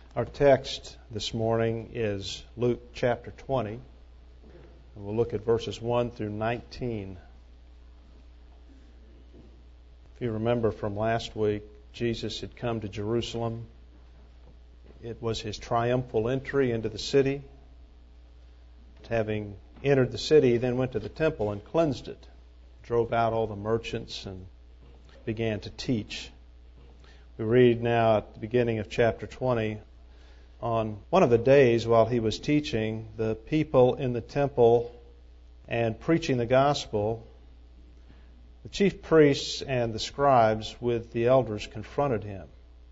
Our text this morning is Luke chapter 20, and we'll look at verses 1 through 19. If you remember from last week, Jesus had come to Jerusalem. It was his triumphal entry into the city. Having entered the city, he then went to the temple and cleansed it, drove out all the merchants, and began to teach. We read now at the beginning of chapter 20, on one of the days while he was teaching, the people in the temple and preaching the gospel, the chief priests and the scribes with the elders confronted him.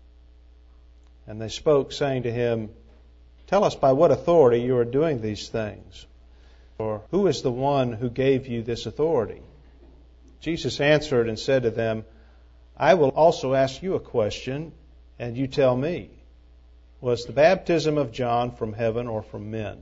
And they spoke, saying to him, "Tell us by what authority you are doing these things, or who is the one who gave you this authority?" Jesus answered and said to them, "I will also ask you a question, and you tell me. Was the baptism of John from heaven or from men?"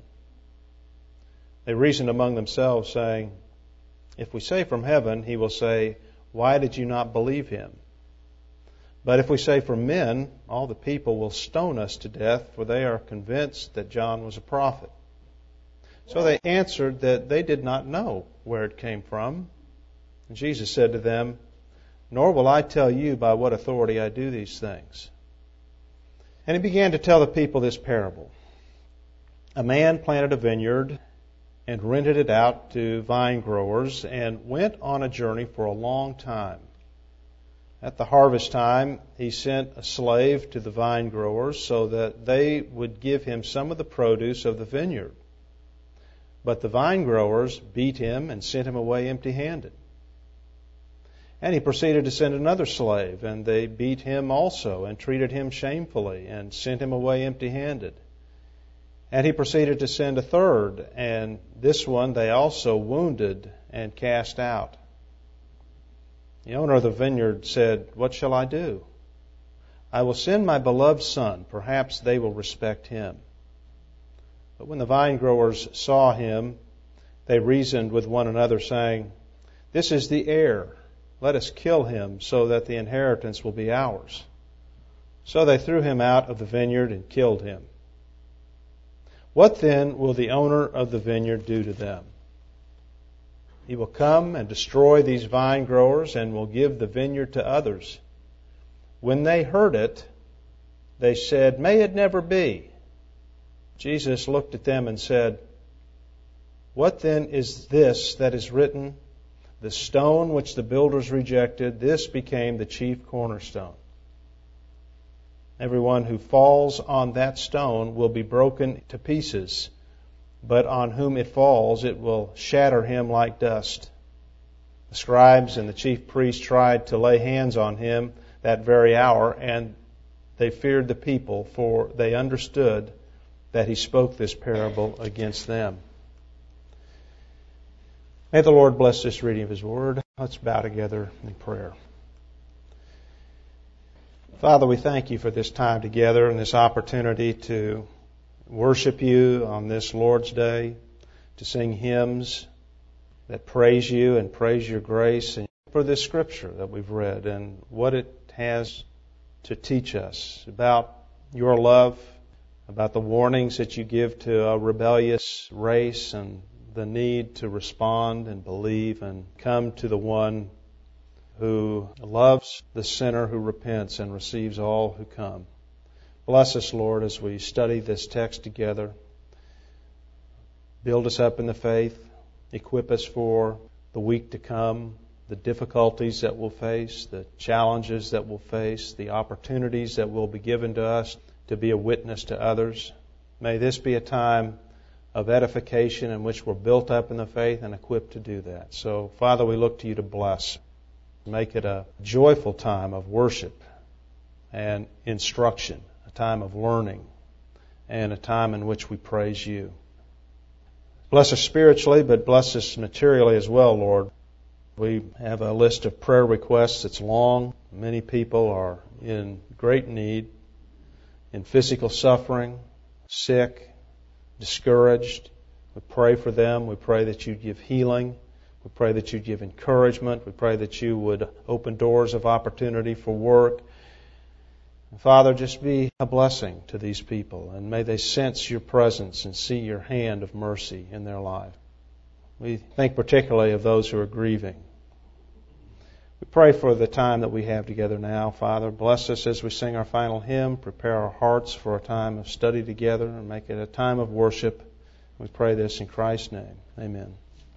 They reasoned among themselves, saying, "If we say from heaven, he will say, 'Why did you not believe him?' But if we say from men, all the people will stone us to death, for they are convinced that John was a prophet." So they answered that they did not know where it came from. And Jesus said to them, "Nor will I tell you by what authority I do these things." And he began to tell the people this parable. A man planted a vineyard and rented it out to vine growers and went on a journey for a long time. At the harvest time, he sent a slave to the vine growers so that they would give him some of the produce of the vineyard. But the vine growers beat him and sent him away empty-handed. And he proceeded to send another slave, and they beat him also and treated him shamefully and sent him away empty-handed. And he proceeded to send a third, and this one they also wounded and cast out. The owner of the vineyard said, "What shall I do? I will send my beloved son. Perhaps they will respect him." But when the vine growers saw him, they reasoned with one another, saying, "This is the heir. Let us kill him so that the inheritance will be ours." So they threw him out of the vineyard and killed him. What then will the owner of the vineyard do to them? He will come and destroy these vine growers and will give the vineyard to others. When they heard it, they said, "May it never be." Jesus looked at them and said, "What then is this that is written? The stone which the builders rejected, this became the chief cornerstone. Everyone who falls on that stone will be broken to pieces, but on whom it falls, it will shatter him like dust." The scribes and the chief priests tried to lay hands on him that very hour, and they feared the people, for they understood that he spoke this parable against them. May the Lord bless this reading of His Word. Let's bow together in prayer. Father, we thank You for this time together and this opportunity to worship You on this Lord's Day, to sing hymns that praise You and praise Your grace, and for this Scripture that we've read and what it has to teach us about Your love, about the warnings that You give to a rebellious race and the need to respond and believe and come to the One who loves the sinner who repents and receives all who come. Bless us, Lord, as we study this text together. Build us up in the faith. Equip us for the week to come, the difficulties that we'll face, the challenges that we'll face, the opportunities that will be given to us to be a witness to others. May this be a time of edification in which we're built up in the faith and equipped to do that. So, Father, we look to You to bless. Make it a joyful time of worship and instruction, a time of learning, and a time in which we praise You. Bless us spiritually, but bless us materially as well, Lord. We have a list of prayer requests that's long. Many people are in great need, in physical suffering, sick, discouraged. We pray for them. We pray that You'd give healing. We pray that You'd give encouragement. We pray that You would open doors of opportunity for work. Father, just be a blessing to these people, and may they sense your presence and see your hand of mercy in their life. We think particularly of those who are grieving. We pray for the time that we have together now. Father, bless us as we sing our final hymn. Prepare our hearts for a time of study together and make it a time of worship. We pray this in Christ's name. Amen.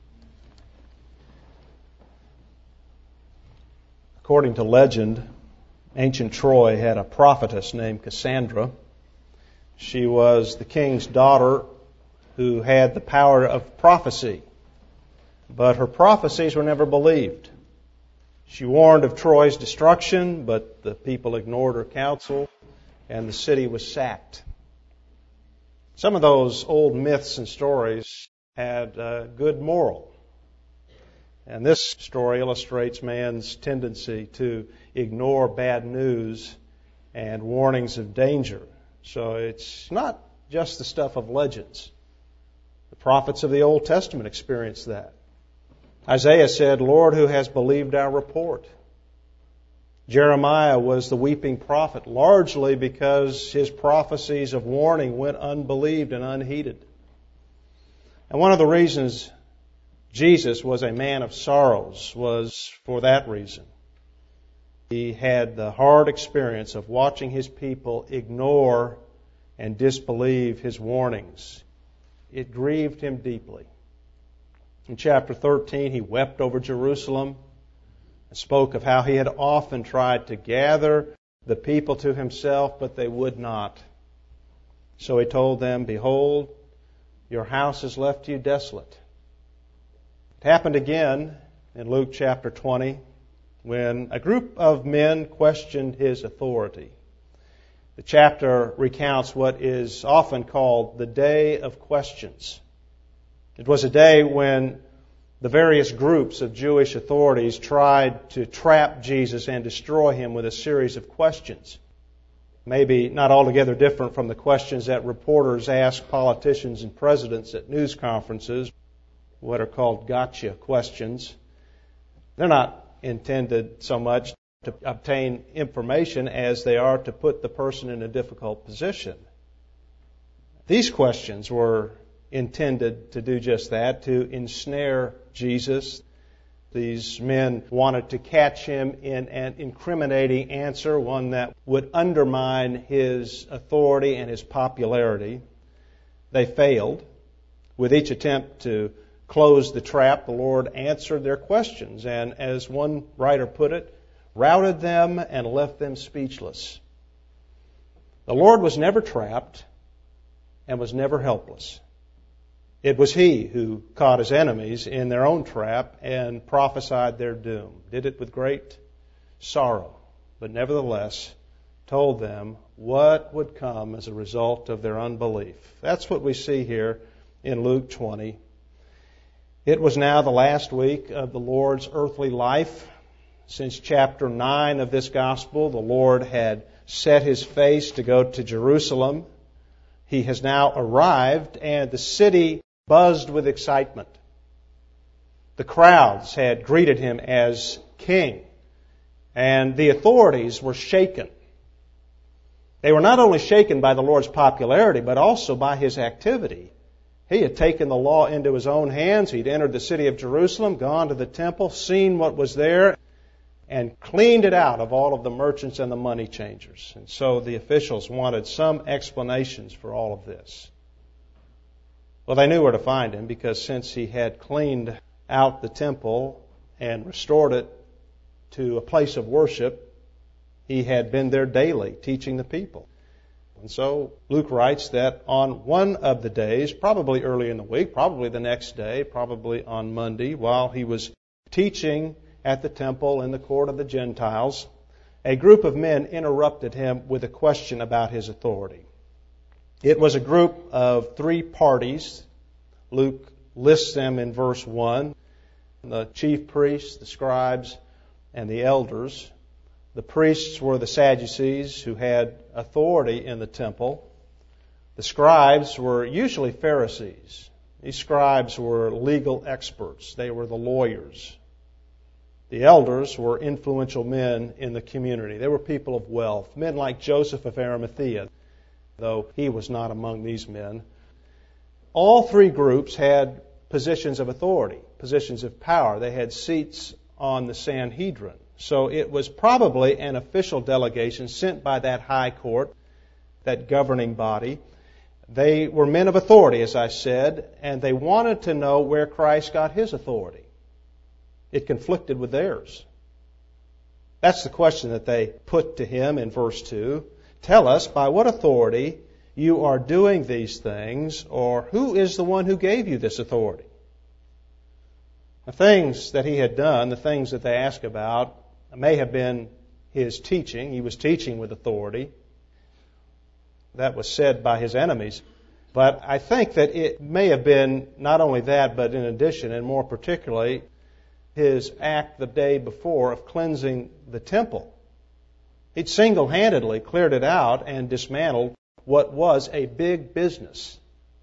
According to legend, ancient Troy had a prophetess named Cassandra. She was the king's daughter who had the power of prophecy, but her prophecies were never believed. She warned of Troy's destruction, but the people ignored her counsel, and the city was sacked. Some of those old myths and stories had a good moral. And this story illustrates man's tendency to ignore bad news and warnings of danger. So it's not just the stuff of legends. The prophets of the Old Testament experienced that. Isaiah said, "Lord, who has believed our report?" Jeremiah was the weeping prophet, largely because his prophecies of warning went unbelieved and unheeded. And one of the reasons Jesus was a man of sorrows was for that reason. He had the hard experience of watching his people ignore and disbelieve his warnings. It grieved him deeply. In chapter 13, he wept over Jerusalem and spoke of how he had often tried to gather the people to himself, but they would not. So he told them, "Behold, your house is left to you desolate." It happened again in Luke chapter 20 when a group of men questioned his authority. The chapter recounts what is often called the Day of Questions. It was a day when the various groups of Jewish authorities tried to trap Jesus and destroy him with a series of questions. Maybe not altogether different from the questions that reporters ask politicians and presidents at news conferences, what are called gotcha questions. They're not intended so much to obtain information as they are to put the person in a difficult position. These questions were intended to do just that, to ensnare Jesus. These men wanted to catch him in an incriminating answer, one that would undermine his authority and his popularity. They failed. With each attempt to close the trap, the Lord answered their questions, and as one writer put it, routed them and left them speechless. The Lord was never trapped and was never helpless. It was He who caught His enemies in their own trap and prophesied their doom. Did it with great sorrow, but nevertheless told them what would come as a result of their unbelief. That's what we see here in Luke 20. It was now the last week of the Lord's earthly life. Since chapter 9 of this gospel, the Lord had set His face to go to Jerusalem. He has now arrived, and the city buzzed with excitement. The crowds had greeted Him as King, and the authorities were shaken. They were not only shaken by the Lord's popularity, but also by His activity. He had taken the law into His own hands. He'd entered the city of Jerusalem, gone to the temple, seen what was there, and cleaned it out of all of the merchants and the money changers. And so the officials wanted some explanations for all of this. Well, they knew where to find Him, because since He had cleaned out the temple and restored it to a place of worship, He had been there daily teaching the people. And so Luke writes that on one of the days, probably early in the week, probably the next day, probably on Monday, while He was teaching at the temple in the court of the Gentiles, a group of men interrupted Him with a question about His authority. It was a group of three parties. Luke lists them in verse 1. The chief priests, the scribes, and the elders. The priests were the Sadducees, who had authority in the temple. The scribes were usually Pharisees. These scribes were legal experts. They were the lawyers. The elders were influential men in the community. They were people of wealth, men like Joseph of Arimathea, though he was not among these men. All three groups had positions of authority, positions of power. They had seats on the Sanhedrin. So it was probably an official delegation sent by that high court, that governing body. They were men of authority, as I said, and they wanted to know where Christ got his authority. It conflicted with theirs. That's the question that they put to him in verse 2. Tell us by what authority you are doing these things, or who is the one who gave you this authority? The things that he had done, the things that they ask about, may have been his teaching. He was teaching with authority. That was said by his enemies. But I think that it may have been not only that, but in addition, and more particularly, his act the day before of cleansing the temple. He'd single-handedly cleared it out and dismantled what was a big business,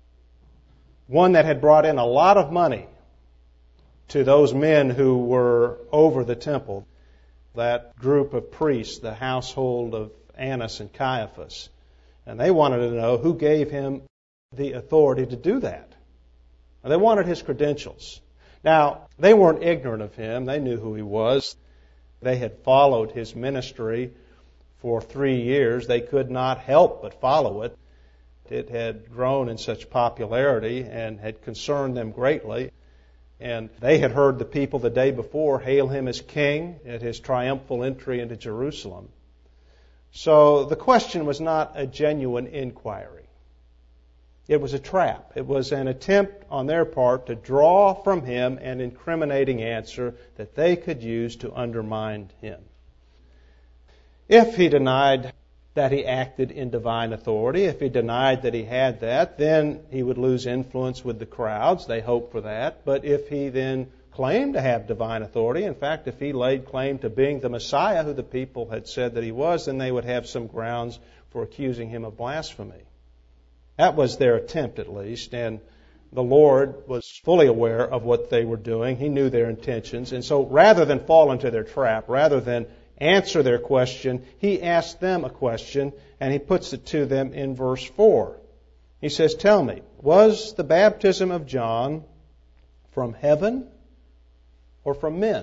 one that had brought in a lot of money to those men who were over the temple, that group of priests, the household of Annas and Caiaphas. And they wanted to know who gave him the authority to do that. And they wanted his credentials. Now, they weren't ignorant of him. They knew who he was. They had followed his ministry for 3 years. They could not help but follow it. It had grown in such popularity and had concerned them greatly. And they had heard the people the day before hail him as king at his triumphal entry into Jerusalem. So the question was not a genuine inquiry. It was a trap. It was an attempt on their part to draw from him an incriminating answer that they could use to undermine him. If he denied that he acted in divine authority, if he denied that he had that, then he would lose influence with the crowds. They hoped for that. But if he then claimed to have divine authority, in fact, if he laid claim to being the Messiah who the people had said that he was, then they would have some grounds for accusing him of blasphemy. That was their attempt, at least, and the Lord was fully aware of what they were doing. He knew their intentions, and so rather than fall into their trap, rather than answer their question, he asked them a question, and he puts it to them in verse 4. He says, tell me, was the baptism of John from heaven or from men?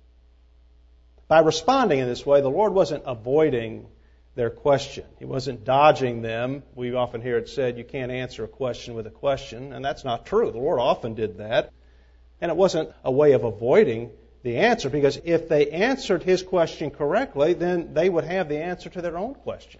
By responding in this way, the Lord wasn't avoiding their question. He wasn't dodging them. We often hear it said, you can't answer a question with a question, and that's not true. The Lord often did that. And it wasn't a way of avoiding the answer, because if they answered his question correctly, then they would have the answer to their own question.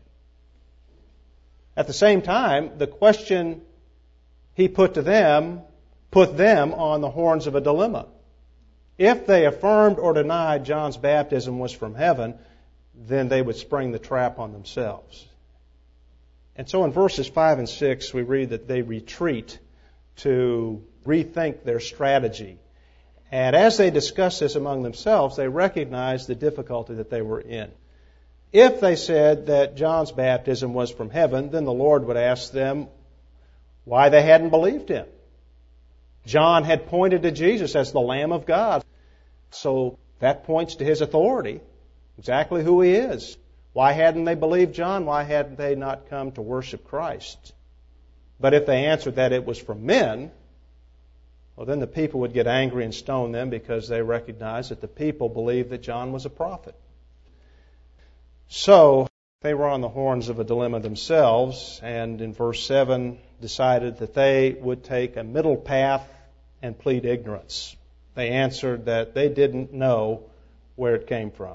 At the same time, the question he put to them put them on the horns of a dilemma. If they affirmed or denied John's baptism was from heaven, then they would spring the trap on themselves. And so in verses 5 and 6, we read that they retreat to rethink their strategy. And as they discuss this among themselves, they recognize the difficulty that they were in. If they said that John's baptism was from heaven, then the Lord would ask them why they hadn't believed him. John had pointed to Jesus as the Lamb of God. So that points to his authority, exactly who he is. Why hadn't they believed John? Why hadn't they not come to worship Christ? But if they answered that it was from men, well, then the people would get angry and stone them because they recognized that the people believed that John was a prophet. So they were on the horns of a dilemma themselves, and in verse 7 decided that they would take a middle path and plead ignorance. They answered that they didn't know where it came from.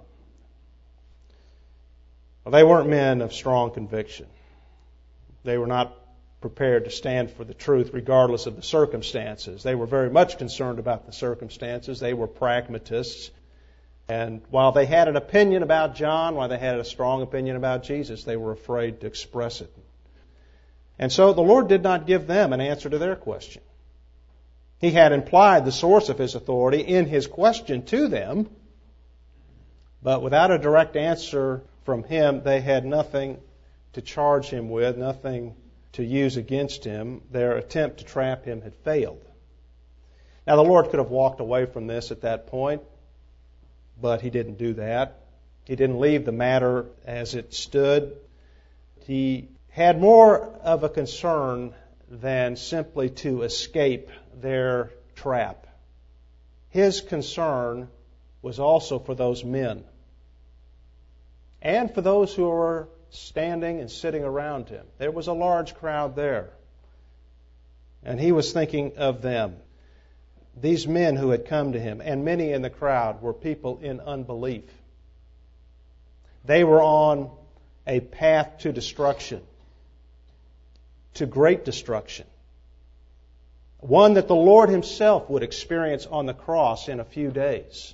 Well, they weren't men of strong conviction. They were not prepared to stand for the truth regardless of the circumstances. They were very much concerned about the circumstances. They were pragmatists. And while they had an opinion about John, while they had a strong opinion about Jesus, they were afraid to express it. And so the Lord did not give them an answer to their question. He had implied the source of his authority in his question to them, but without a direct answer from him, they had nothing to charge him with, nothing to use against him. Their attempt to trap him had failed. Now, the Lord could have walked away from this at that point. but he didn't do that. He didn't leave the matter as it stood. He had more of a concern than simply to escape their trap. His concern was also for those men and for those who were standing and sitting around him. There was a large crowd there, and he was thinking of them. These men who had come to him, and many in the crowd, were people in unbelief. They were on a path to destruction, to great destruction. One that the Lord Himself would experience on the cross in a few days.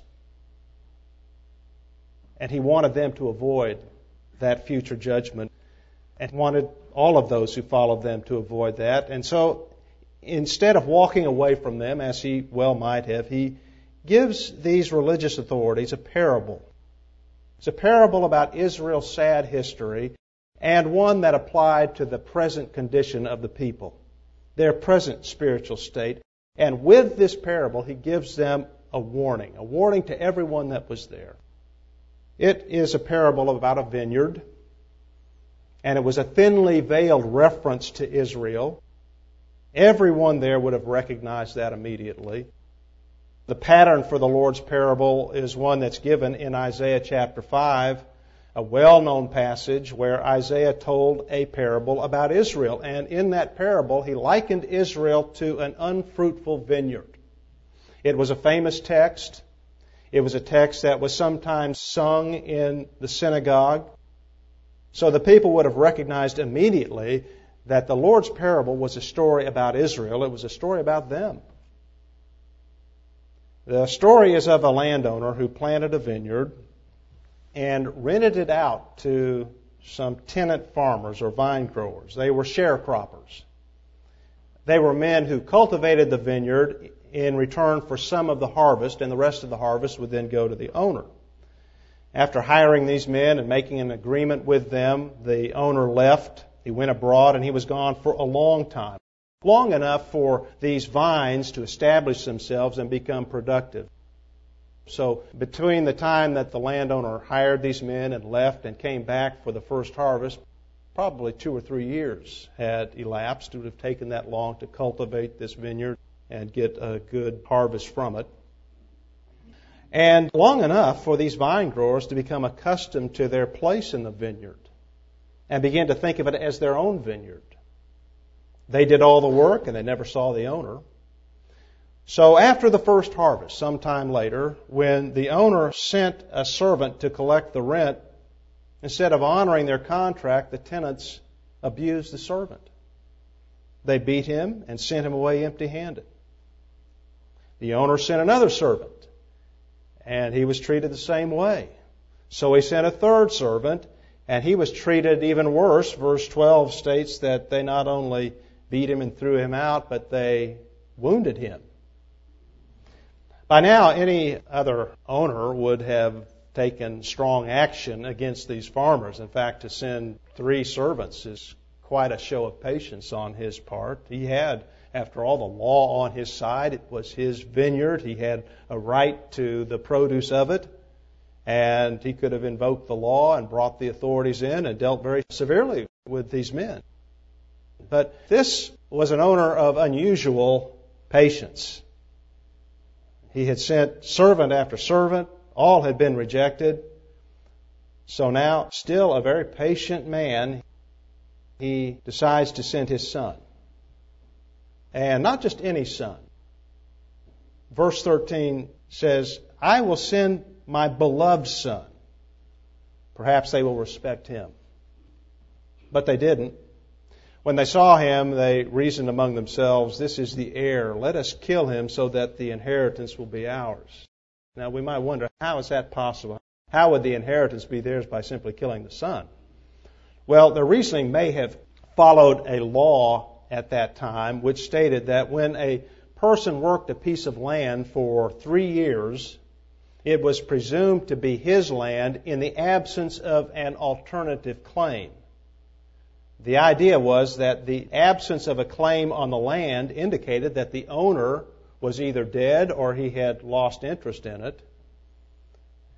And He wanted them to avoid that future judgment, and wanted all of those who followed them to avoid that. And so, instead of walking away from them, as He well might have, He gives these religious authorities a parable. It's a parable about Israel's sad history, and one that applied to the present condition of the people, their present spiritual state. And with this parable, He gives them a warning to everyone that was there. It is a parable about a vineyard, and it was a thinly veiled reference to Israel. Everyone there would have recognized that immediately. The pattern for the Lord's parable is one that's given in Isaiah chapter 5, a well-known passage where Isaiah told a parable about Israel. And in that parable, he likened Israel to an unfruitful vineyard. It was a famous text. It was a text that was sometimes sung in the synagogue. So the people would have recognized immediately that the Lord's parable was a story about Israel. It was a story about them. The story is of a landowner who planted a vineyard and rented it out to some tenant farmers or vine growers. They were sharecroppers. They were men who cultivated the vineyard in return for some of the harvest, and the rest of the harvest would then go to the owner. After hiring these men and making an agreement with them, the owner left. He went abroad, and he was gone for a long time. Long enough for these vines to establish themselves and become productive. So between the time that the landowner hired these men and left and came back for the first harvest, probably 2 or 3 years had elapsed. It would have taken that long to cultivate this vineyard and get a good harvest from it. And long enough for these vine growers to become accustomed to their place in the vineyard and begin to think of it as their own vineyard. They did all the work and they never saw the owner. So after the first harvest, sometime later, when the owner sent a servant to collect the rent, instead of honoring their contract, the tenants abused the servant. They beat him and sent him away empty-handed. The owner sent another servant, and he was treated the same way. So he sent a third servant, and he was treated even worse. Verse 12 states that they not only beat him and threw him out, but they wounded him. By now, any other owner would have taken strong action against these farmers. In fact, to send 3 servants is quite a show of patience on his part. He had, after all, the law on his side. It was his vineyard. He had a right to the produce of it. And he could have invoked the law and brought the authorities in and dealt very severely with these men. But this was an owner of unusual patience. He had sent servant after servant. All had been rejected. So now, still a very patient man, he decides to send his son. And not just any son. Verse 13 says, I will send my beloved son. Perhaps they will respect him. But they didn't. When they saw him, they reasoned among themselves, this is the heir. Let us kill him so that the inheritance will be ours. Now we might wonder, how is that possible? How would the inheritance be theirs by simply killing the son? Well, their reasoning may have followed a law at that time which stated that when a person worked a piece of land for 3 years, it was presumed to be his land in the absence of an alternative claim. The idea was that the absence of a claim on the land indicated that the owner was either dead or he had lost interest in it.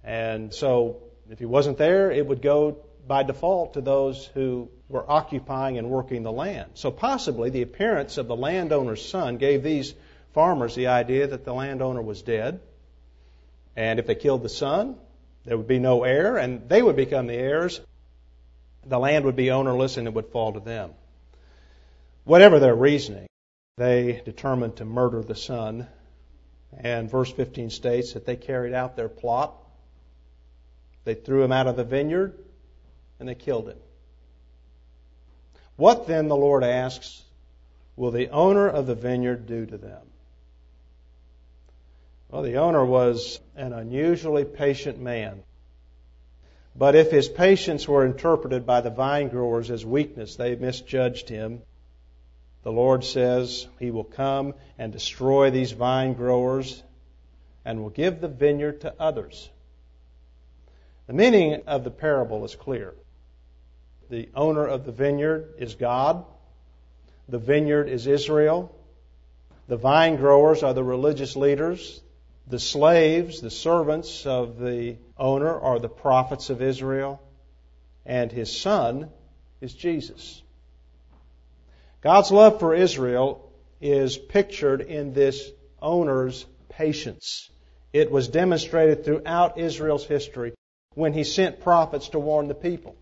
And so if he wasn't there, it would go by default to those who were occupying and working the land. So possibly the appearance of the landowner's son gave these farmers the idea that the landowner was dead. And if they killed the son, there would be no heir, and they would become the heirs. The land would be ownerless, and it would fall to them. Whatever their reasoning, they determined to murder the son. And verse 15 states that they carried out their plot. They threw him out of the vineyard, and they killed him. What then, the Lord asks, will the owner of the vineyard do to them? Well, the owner was an unusually patient man. But if his patience were interpreted by the vine growers as weakness, they misjudged him. The Lord says he will come and destroy these vine growers and will give the vineyard to others. The meaning of the parable is clear. The owner of the vineyard is God. The vineyard is Israel. The vine growers are the religious leaders. The slaves, the servants of the owner, are the prophets of Israel. And his son is Jesus. God's love for Israel is pictured in this owner's patience. It was demonstrated throughout Israel's history when he sent prophets to warn the people.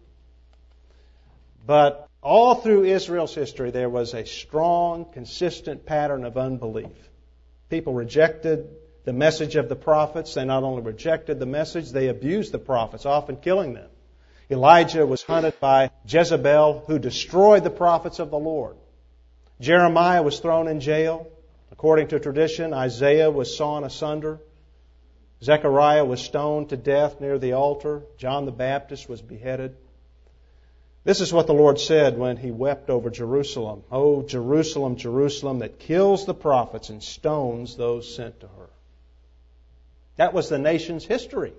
But all through Israel's history, there was a strong, consistent pattern of unbelief. People rejected the message of the prophets. They not only rejected the message, they abused the prophets, often killing them. Elijah was hunted by Jezebel, who destroyed the prophets of the Lord. Jeremiah was thrown in jail. According to tradition, Isaiah was sawn asunder. Zechariah was stoned to death near the altar. John the Baptist was beheaded. This is what the Lord said when he wept over Jerusalem. "Oh, Jerusalem, Jerusalem, that kills the prophets and stones those sent to her." That was the nation's history.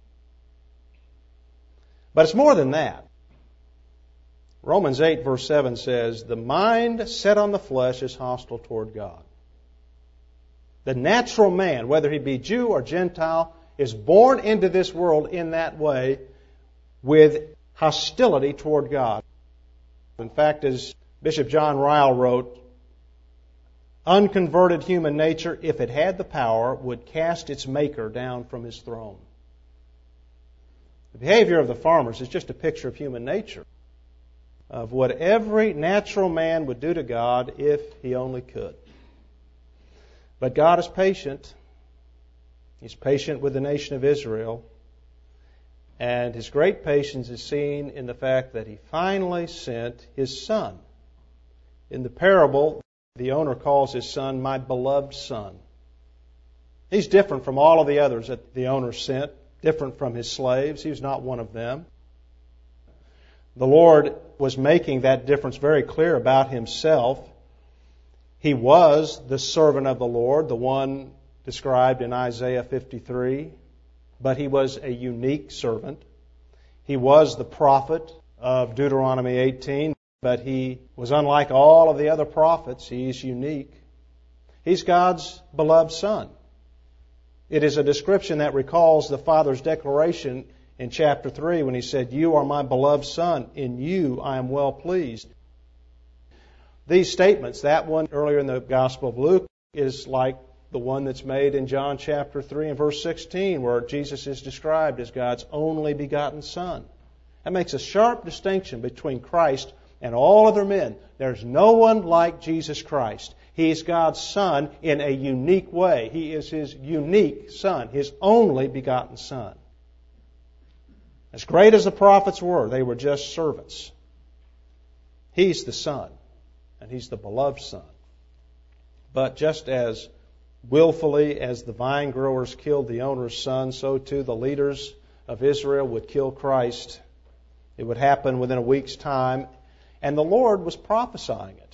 But it's more than that. Romans 8 verse 7 says, "The mind set on the flesh is hostile toward God." The natural man, whether he be Jew or Gentile, is born into this world in that way with hostility toward God. In fact, as Bishop John Ryle wrote, unconverted human nature, if it had the power, would cast its maker down from his throne. The behavior of the farmers is just a picture of human nature, of what every natural man would do to God if he only could. But God is patient. He's patient with the nation of Israel. And His great patience is seen in the fact that He finally sent His Son. In the parable, the owner calls His Son, "My beloved Son." He's different from all of the others that the owner sent, different from His slaves. He was not one of them. The Lord was making that difference very clear about Himself. He was the servant of the Lord, the one described in Isaiah 53, but He was a unique servant. He was the prophet of Deuteronomy 18, but He was unlike all of the other prophets. He's unique. He's God's beloved Son. It is a description that recalls the Father's declaration in chapter 3 when He said, "You are my beloved Son, in you I am well pleased." These statements, that one earlier in the Gospel of Luke, is like the one that's made in John chapter 3 and verse 16, where Jesus is described as God's only begotten Son. That makes a sharp distinction between Christ and all other men. There's no one like Jesus Christ. He is God's Son in a unique way. He is His unique Son, His only begotten Son. As great as the prophets were, they were just servants. He's the Son, and He's the beloved Son. But just as willfully as the vine growers killed the owner's son, so too the leaders of Israel would kill Christ. It would happen within a week's time, and the Lord was prophesying it.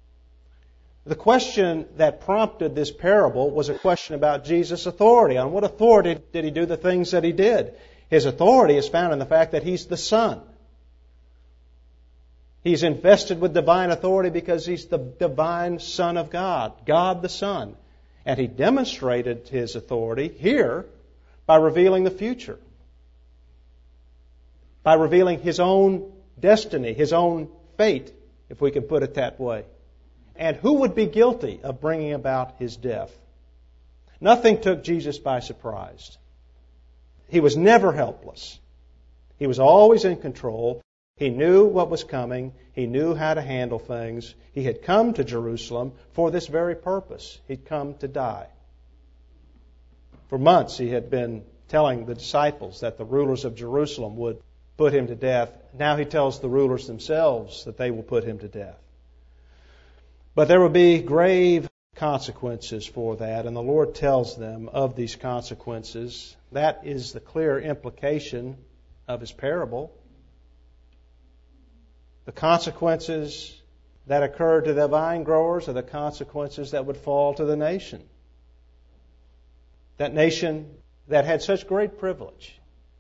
The question that prompted this parable was a question about Jesus' authority. On what authority did He do the things that He did? His authority is found in the fact that He's the Son. He's invested with divine authority because He's the divine Son of God, God the Son. And He demonstrated His authority here by revealing the future. by revealing His own destiny, His own fate, if we can put it that way. And who would be guilty of bringing about His death? Nothing took Jesus by surprise. He was never helpless. He was always in control. He knew what was coming. He knew how to handle things. He had come to Jerusalem for this very purpose. He'd come to die. For months He had been telling the disciples that the rulers of Jerusalem would put Him to death. Now He tells the rulers themselves that they will put Him to death. But there will be grave consequences for that, and the Lord tells them of these consequences. That is the clear implication of His parable. The consequences that occurred to the vine growers are the consequences that would fall to the nation. That nation that had such great privilege,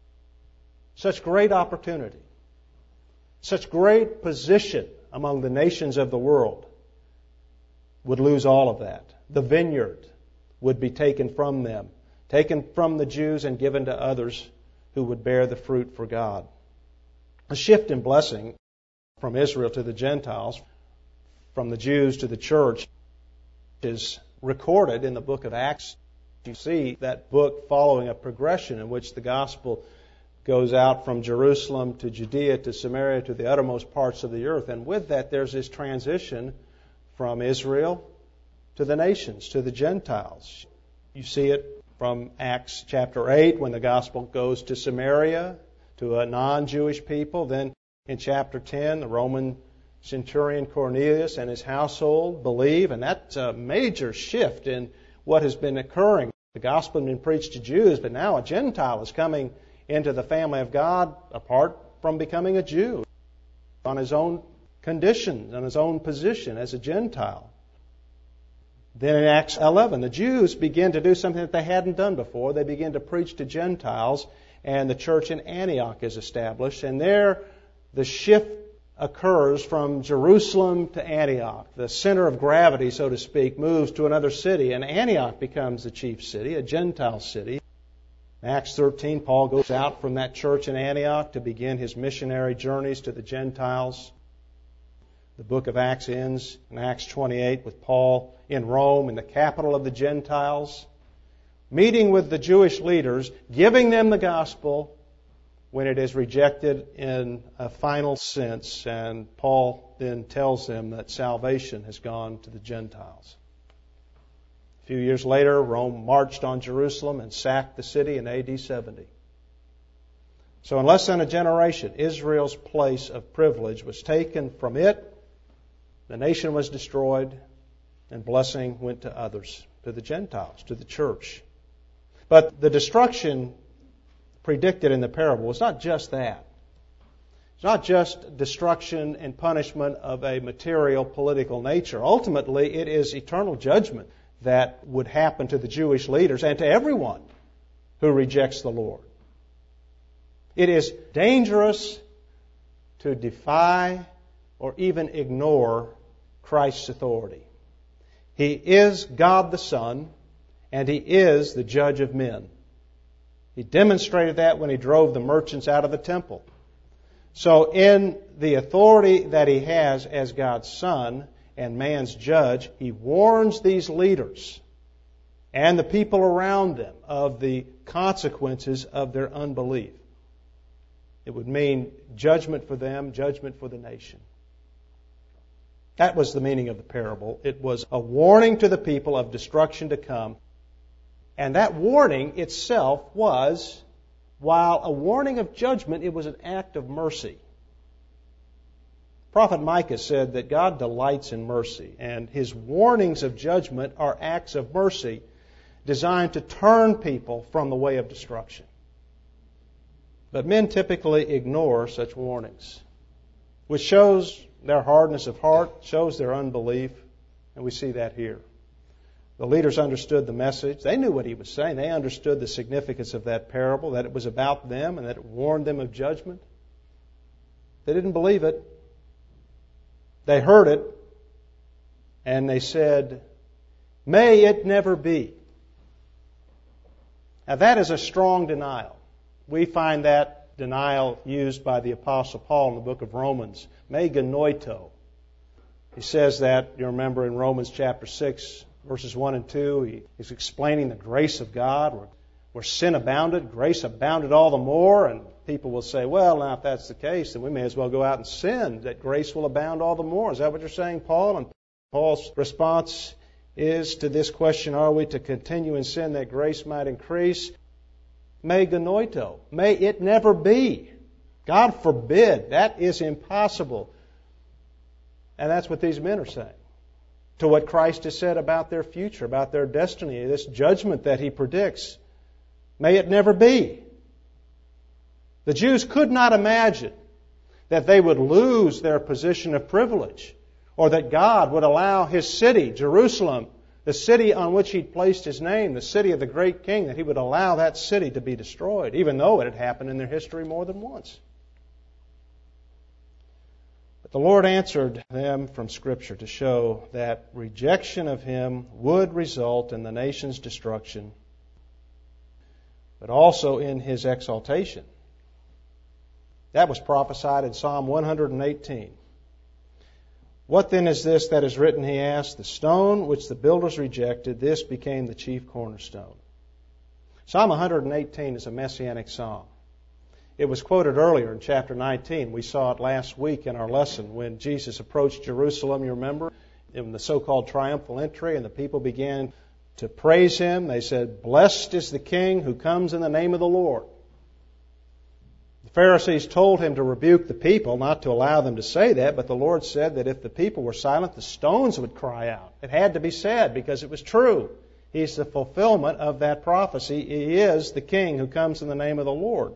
such great opportunity, such great position among the nations of the world, would lose all of that. The vineyard would be taken from them, taken from the Jews and given to others who would bear the fruit for God. A shift in blessing from Israel to the Gentiles, from the Jews to the church, is recorded in the book of Acts. You see that book following a progression in which the gospel goes out from Jerusalem to Judea to Samaria to the uttermost parts of the earth. And with that, there's this transition from Israel to the nations, to the Gentiles. You see it from Acts chapter 8 when the gospel goes to Samaria, to a non-Jewish people. Then in chapter 10, the Roman centurion Cornelius and his household believe, and that's a major shift in what has been occurring. The gospel has been preached to Jews, but now a Gentile is coming into the family of God apart from becoming a Jew, on his own conditions, on his own position as a Gentile. Then in Acts 11, the Jews begin to do something that they hadn't done before. They begin to preach to Gentiles, and the church in Antioch is established. And there, the shift occurs from Jerusalem to Antioch. The center of gravity, so to speak, moves to another city, and Antioch becomes the chief city, a Gentile city. In Acts 13, Paul goes out from that church in Antioch to begin his missionary journeys to the Gentiles. The book of Acts ends in Acts 28 with Paul in Rome, in the capital of the Gentiles, meeting with the Jewish leaders, giving them the gospel when it is rejected in a final sense. And Paul then tells them that salvation has gone to the Gentiles. A few years later, Rome marched on Jerusalem and sacked the city in AD 70. So in less than a generation, Israel's place of privilege was taken from it. The nation was destroyed, and blessing went to others, to the Gentiles, to the church. But the destruction predicted in the parable was not just that. It's not just destruction and punishment of a material, political nature. Ultimately, it is eternal judgment that would happen to the Jewish leaders and to everyone who rejects the Lord. It is dangerous to defy or even ignore Christ's authority. He is God the Son, and He is the judge of men. He demonstrated that when He drove the merchants out of the temple. So in the authority that He has as God's Son and man's judge, He warns these leaders and the people around them of the consequences of their unbelief. It would mean judgment for them, judgment for the nation. That was the meaning of the parable. It was a warning to the people of destruction to come. And that warning itself was, while a warning of judgment, it was an act of mercy. Prophet Micah said that God delights in mercy, and His warnings of judgment are acts of mercy designed to turn people from the way of destruction. But men typically ignore such warnings, which shows their hardness of heart, shows their unbelief, and we see that here. The leaders understood the message. They knew what He was saying. They understood the significance of that parable, that it was about them and that it warned them of judgment. They didn't believe it. They heard it, and they said, "May it never be." Now that is a strong denial. We find that denial used by the Apostle Paul in the book of Romans. Me genoito. He says that, you remember in Romans chapter 6, verses 1 and 2, he's explaining the grace of God. Where sin abounded, grace abounded all the more. And people will say, well, now if that's the case, then we may as well go out and sin, that grace will abound all the more. Is that what you're saying, Paul? And Paul's response is to this question, are we to continue in sin that grace might increase? Me genoito. May it never be. God forbid. That is impossible. And that's what these men are saying. To what Christ has said about their future, about their destiny, this judgment that He predicts. May it never be. The Jews could not imagine that they would lose their position of privilege, or that God would allow His city, Jerusalem, the city on which He'd placed His name, the city of the great King, that He would allow that city to be destroyed, even though it had happened in their history more than once. But the Lord answered them from Scripture to show that rejection of Him would result in the nation's destruction, but also in His exaltation. That was prophesied in Psalm 118. What then is this that is written, he asked? The stone which the builders rejected, this became the chief cornerstone. Psalm 118 is a messianic psalm. It was quoted earlier in chapter 19. We saw it last week in our lesson when Jesus approached Jerusalem, you remember, in the so-called triumphal entry, and the people began to praise Him. They said, blessed is the King who comes in the name of the Lord. The Pharisees told Him to rebuke the people, not to allow them to say that, but the Lord said that if the people were silent, the stones would cry out. It had to be said because it was true. He's the fulfillment of that prophecy. He is the King who comes in the name of the Lord.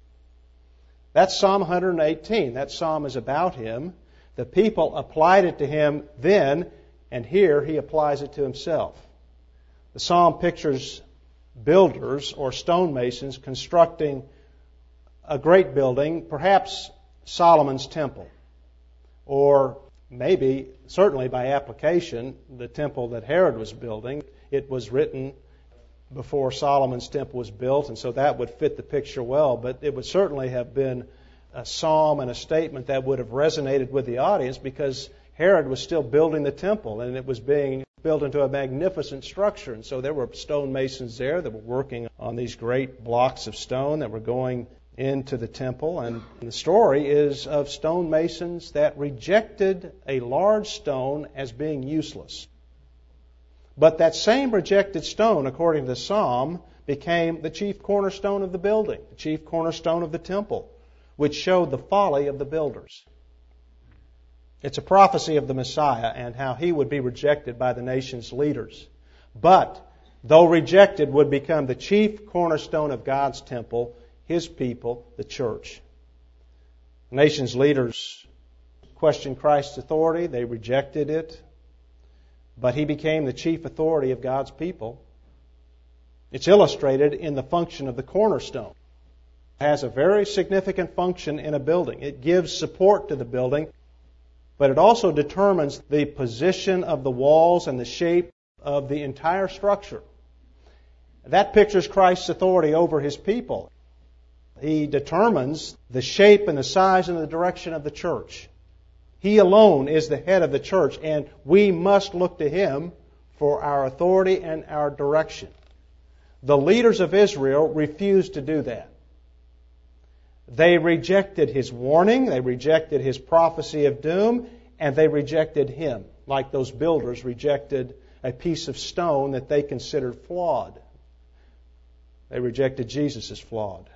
That's Psalm 118. That psalm is about Him. The people applied it to Him then, and here He applies it to Himself. The psalm pictures builders or stonemasons constructing a great building, perhaps Solomon's temple, or maybe, certainly by application, the temple that Herod was building. It was written before Solomon's temple was built, and so that would fit the picture well, but it would certainly have been a psalm and a statement that would have resonated with the audience because Herod was still building the temple, and it was being built into a magnificent structure, and so there were stonemasons there that were working on these great blocks of stone that were going into the temple. And the story is of stonemasons that rejected a large stone as being useless. But that same rejected stone, according to the psalm, became the chief cornerstone of the building, the chief cornerstone of the temple, which showed the folly of the builders. It's a prophecy of the Messiah and how He would be rejected by the nation's leaders. But, though rejected, would become the chief cornerstone of God's temple, His people, the church. The nation's leaders questioned Christ's authority. They rejected it. But He became the chief authority of God's people. It's illustrated in the function of the cornerstone. It has a very significant function in a building. It gives support to the building, but it also determines the position of the walls and the shape of the entire structure. That pictures Christ's authority over His people. He determines the shape and the size and the direction of the church. He alone is the head of the church, and we must look to Him for our authority and our direction. The leaders of Israel refused to do that. They rejected His warning, they rejected His prophecy of doom, and they rejected Him, like those builders rejected a piece of stone that they considered flawed. They rejected Jesus as flawed.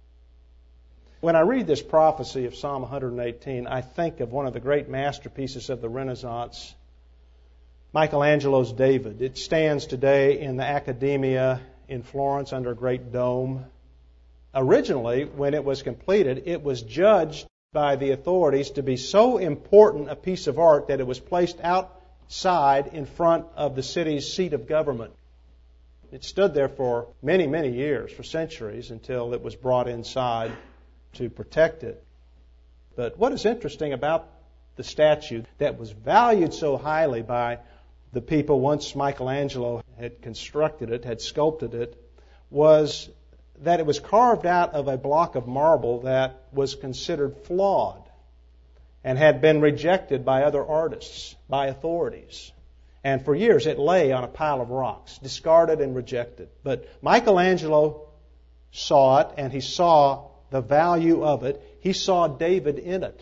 When I read this prophecy of Psalm 118, I think of one of the great masterpieces of the Renaissance, Michelangelo's David. It stands today in the Accademia in Florence under a great dome. Originally, when it was completed, it was judged by the authorities to be so important a piece of art that it was placed outside in front of the city's seat of government. It stood there for many, many years, for centuries, until it was brought inside to protect it. But what is interesting about the statue that was valued so highly by the people once Michelangelo had constructed it, had sculpted it, was that it was carved out of a block of marble that was considered flawed and had been rejected by other artists, by authorities. And for years it lay on a pile of rocks, discarded and rejected. But Michelangelo saw it, and he saw the value of it. He saw David in it.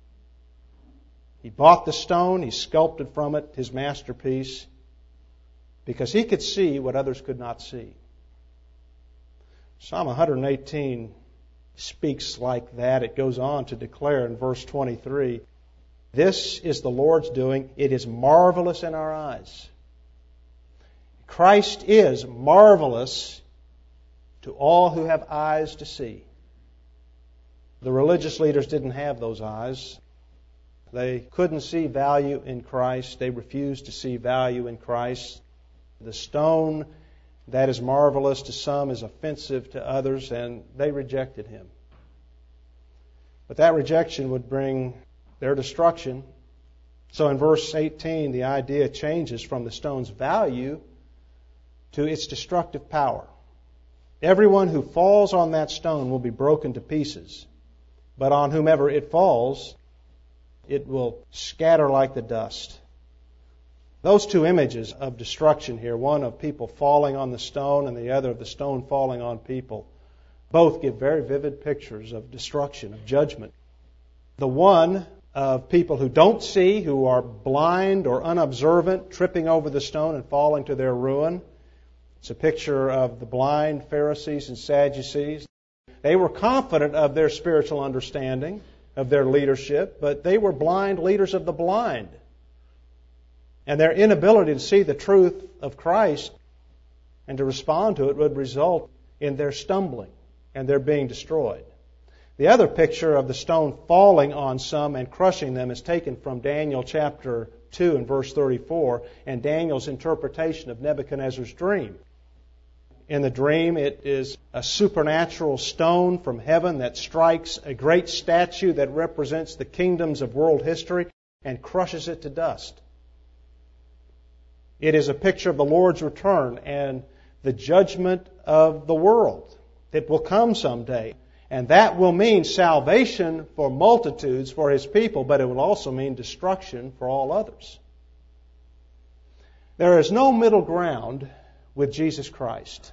He bought the stone, he sculpted from it his masterpiece, because he could see what others could not see. Psalm 118 speaks like that. It goes on to declare in verse 23, "This is the Lord's doing. It is marvelous in our eyes." Christ is marvelous to all who have eyes to see. The religious leaders didn't have those eyes. They couldn't see value in Christ. They refused to see value in Christ. The stone that is marvelous to some is offensive to others, and they rejected Him. But that rejection would bring their destruction. So in verse 18, the idea changes from the stone's value to its destructive power. Everyone who falls on that stone will be broken to pieces, but on whomever it falls, it will scatter like the dust. Those two images of destruction here, one of people falling on the stone and the other of the stone falling on people, both give very vivid pictures of destruction, of judgment. The one of people who don't see, who are blind or unobservant, tripping over the stone and falling to their ruin. It's a picture of the blind Pharisees and Sadducees. They were confident of their spiritual understanding, of their leadership, but they were blind leaders of the blind. And their inability to see the truth of Christ and to respond to it would result in their stumbling and their being destroyed. The other picture of the stone falling on some and crushing them is taken from Daniel chapter 2 and verse 34 and Daniel's interpretation of Nebuchadnezzar's dream. In the dream, it is a supernatural stone from heaven that strikes a great statue that represents the kingdoms of world history and crushes it to dust. It is a picture of the Lord's return and the judgment of the world that will come someday. And that will mean salvation for multitudes, for His people, but it will also mean destruction for all others. There is no middle ground with Jesus Christ.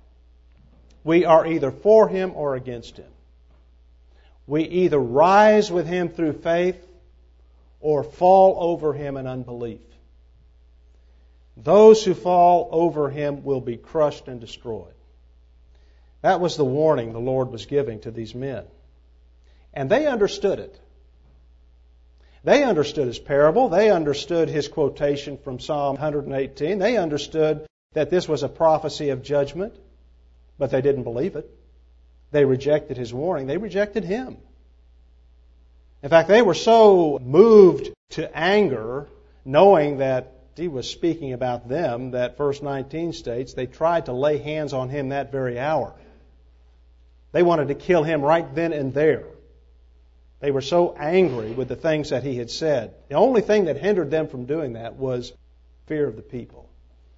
We are either for Him or against Him. We either rise with Him through faith or fall over Him in unbelief. Those who fall over Him will be crushed and destroyed. That was the warning the Lord was giving to these men. And they understood it. They understood His parable. They understood His quotation from Psalm 118. They understood that this was a prophecy of judgment, but they didn't believe it. They rejected His warning. They rejected Him. In fact, they were so moved to anger, knowing that He was speaking about them, that verse 19 states, they tried to lay hands on Him that very hour. They wanted to kill Him right then and there. They were so angry with the things that He had said. The only thing that hindered them from doing that was fear of the people.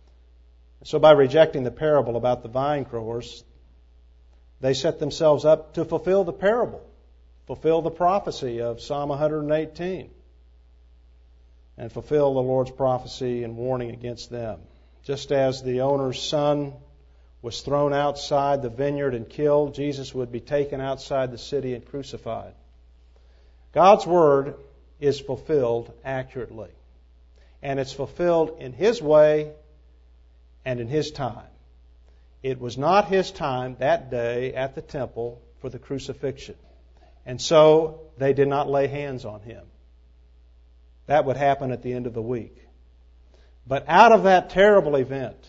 So by rejecting the parable about the vine growers, they set themselves up to fulfill the parable, fulfill the prophecy of Psalm 118, and fulfill the Lord's prophecy and warning against them. Just as the owner's son was thrown outside the vineyard and killed, Jesus would be taken outside the city and crucified. God's Word is fulfilled accurately. And it's fulfilled in His way and in His time. It was not His time that day at the temple for the crucifixion. And so they did not lay hands on Him. That would happen at the end of the week. But out of that terrible event,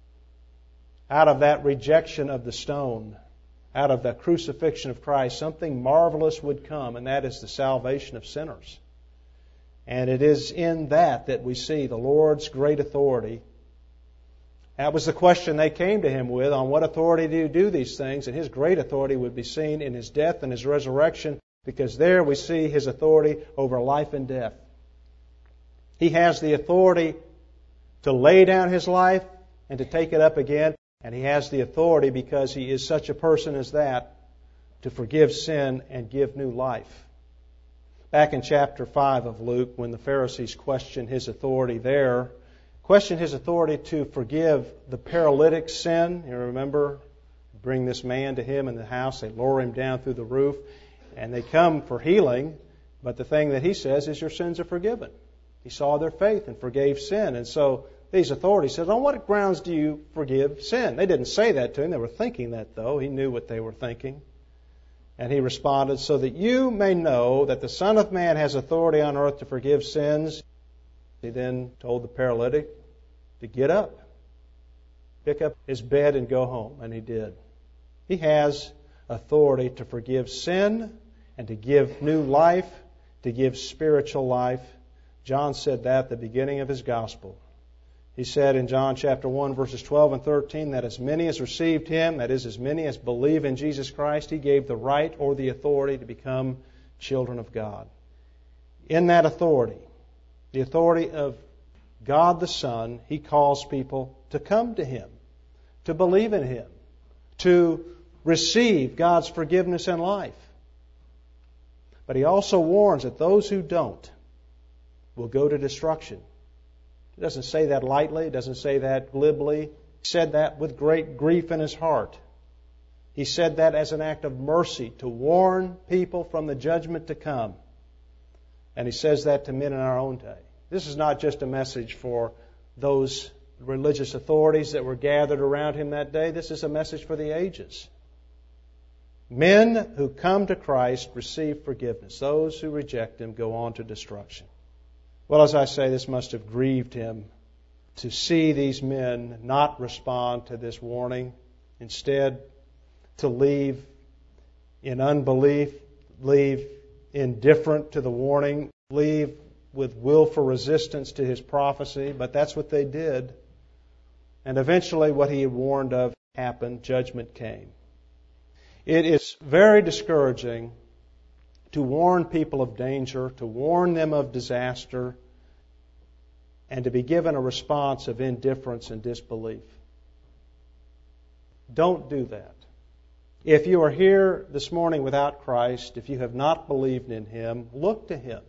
out of that rejection of the stone, out of the crucifixion of Christ, something marvelous would come, and that is the salvation of sinners. And it is in that we see the Lord's great authority. That was the question they came to Him with, on what authority do you do these things? And His great authority would be seen in His death and His resurrection, because there we see His authority over life and death. He has the authority to lay down His life and to take it up again. And He has the authority, because He is such a person as that, to forgive sin and give new life. Back in chapter 5 of Luke, when the Pharisees questioned His authority there, questioned His authority to forgive the paralytic's sin. You remember, bring this man to Him in the house, they lower him down through the roof, and they come for healing, but the thing that He says is, your sins are forgiven. He saw their faith and forgave sin. And so these authorities said, on what grounds do you forgive sin? They didn't say that to Him. They were thinking that, though. He knew what they were thinking. And He responded, so that you may know that the Son of Man has authority on earth to forgive sins. He then told the paralytic to get up, pick up his bed and go home. And he did. He has authority to forgive sin and to give new life, to give spiritual life. John said that at the beginning of his gospel. He said in John chapter 1, verses 12 and 13, that as many as received Him, that is, as many as believe in Jesus Christ, He gave the right or the authority to become children of God. In that authority, the authority of God the Son, He calls people to come to Him, to believe in Him, to receive God's forgiveness and life. But He also warns that those who don't will go to destruction. He doesn't say that lightly. He doesn't say that glibly. He said that with great grief in His heart. He said that as an act of mercy to warn people from the judgment to come. And He says that to men in our own day. This is not just a message for those religious authorities that were gathered around Him that day. This is a message for the ages. Men who come to Christ receive forgiveness. Those who reject Him go on to destruction. Well, as I say, this must have grieved Him to see these men not respond to this warning. Instead, to leave in unbelief, leave indifferent to the warning, leave with willful resistance to His prophecy. But that's what they did. And eventually what He had warned of happened. Judgment came. It is very discouraging to warn people of danger, to warn them of disaster, and to be given a response of indifference and disbelief. Don't do that. If you are here this morning without Christ, if you have not believed in Him, look to Him.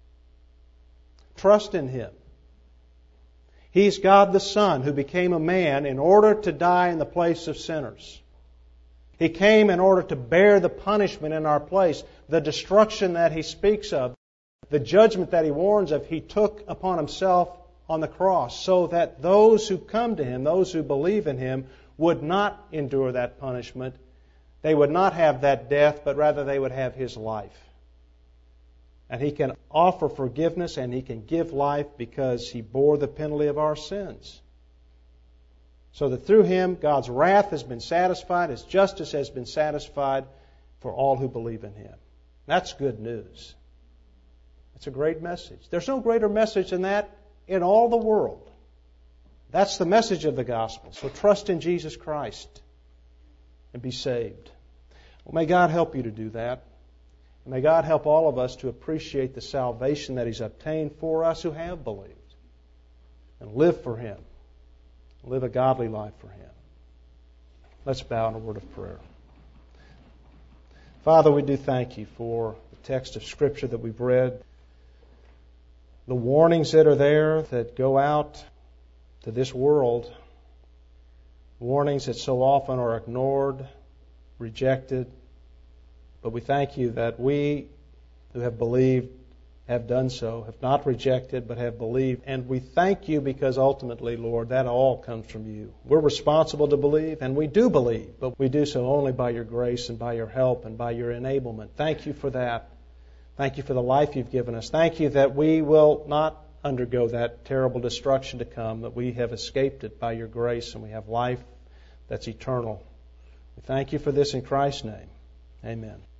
Trust in Him. He's God the Son who became a man in order to die in the place of sinners. He came in order to bear the punishment in our place, the destruction that He speaks of, the judgment that He warns of, He took upon Himself on the cross, so that those who come to Him, those who believe in Him, would not endure that punishment. They would not have that death, but rather they would have His life. And He can offer forgiveness and He can give life because He bore the penalty of our sins. So that through Him, God's wrath has been satisfied, His justice has been satisfied for all who believe in Him. That's good news. It's a great message. There's no greater message than that in all the world. That's the message of the gospel. So trust in Jesus Christ and be saved. Well, may God help you to do that. And may God help all of us to appreciate the salvation that He's obtained for us who have believed and live for Him. Live a godly life for Him. Let's bow in a word of prayer. Father, we do thank You for the text of Scripture that we've read, the warnings that are there that go out to this world, warnings that so often are ignored, rejected. But we thank You that we who have believed have done so, have not rejected, but have believed. And we thank You because ultimately, Lord, that all comes from You. We're responsible to believe, and we do believe, but we do so only by Your grace and by Your help and by Your enablement. Thank You for that. Thank You for the life You've given us. Thank You that we will not undergo that terrible destruction to come, that we have escaped it by Your grace and we have life that's eternal. We thank You for this in Christ's name. Amen.